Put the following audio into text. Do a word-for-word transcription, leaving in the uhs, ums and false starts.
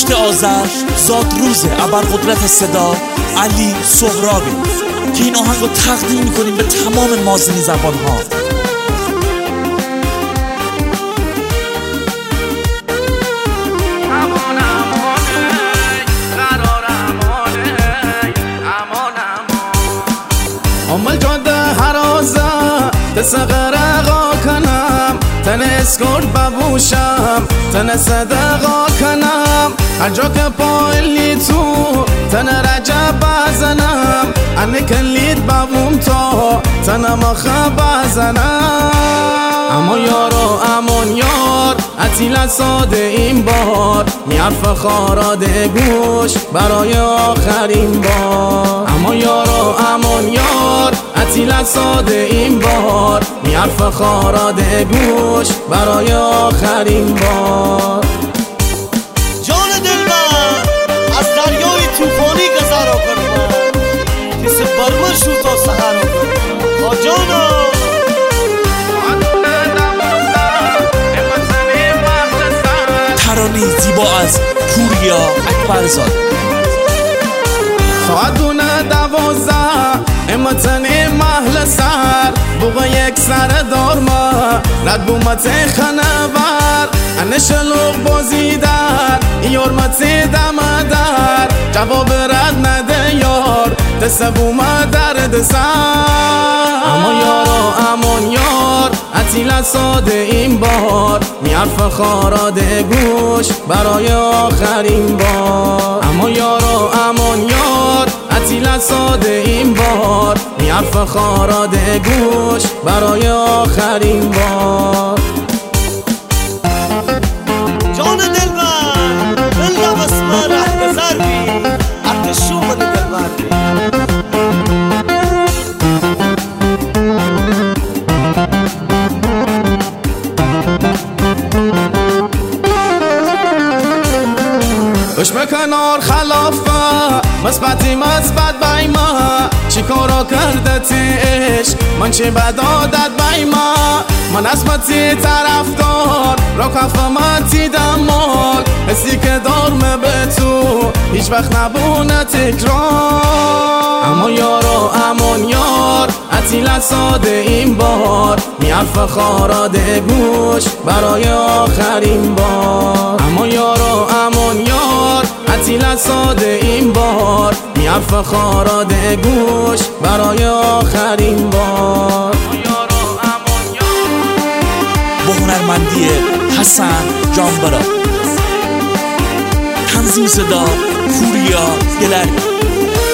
هفت آذر زاد روز ابرقدرت صدا علی سهرابی که این آهنگ رو تقدیم میکنیم به تمام مازنی زبان ها. عمل جاده هرازه تسغرقا کنم تن اسکورت ببوشم تن صدقا کنم هر جا که پایلی تو تن رجب بزنم انه کلید ببوم تا تن مخه بزنم. اما یارو امان یار عطیل ساده این بار میعرف خاراده گوش برای آخرین بار. اما یارو امان یار عطیل ساده این بار میعرف خاراده گوش برای آخرین بار. جان دلبر از دریای توفانی گذرا کنم کسی برمر شو تا سهرا کنم آجانا. ترانه زیبا از پوریا اکبرزاده. ساعت دونه دوازده امتن محل سر بوغا یک سر دارما رد بومت خانه بر انه شلوغ بازی در یارمت دم در جواب رد نده یار دست بومه درد سر. اما یارو امان یار عطیل ساده این بار میعرف خاراده گوش برای آخرین بار. اما یارو امان یار عطیل ساده این بار میعرف خاراده گوش برای آخرین بار. جان دلبر بلا بسمه ره گذر بی ارتشو من دلبر بی. گوش کنار خلافه مثبتی مثبت بیما چی کارا کرده تیش من چی بد عادت بیما من اسمتی طرفدار را کفمتی دمال حسی که دارمه به تو هیچ وقت نبونه تکرار. اما یارو امان یار عطیل ساده این بار میعرف خاراده گوش برای آخرین بار. اما یارو امان یار عطیل ساده این بار میعرف خاراده گوش برای آخرین بار. با هنرمندی حسن جانبرا، تنظیم صدا پوریا گلری.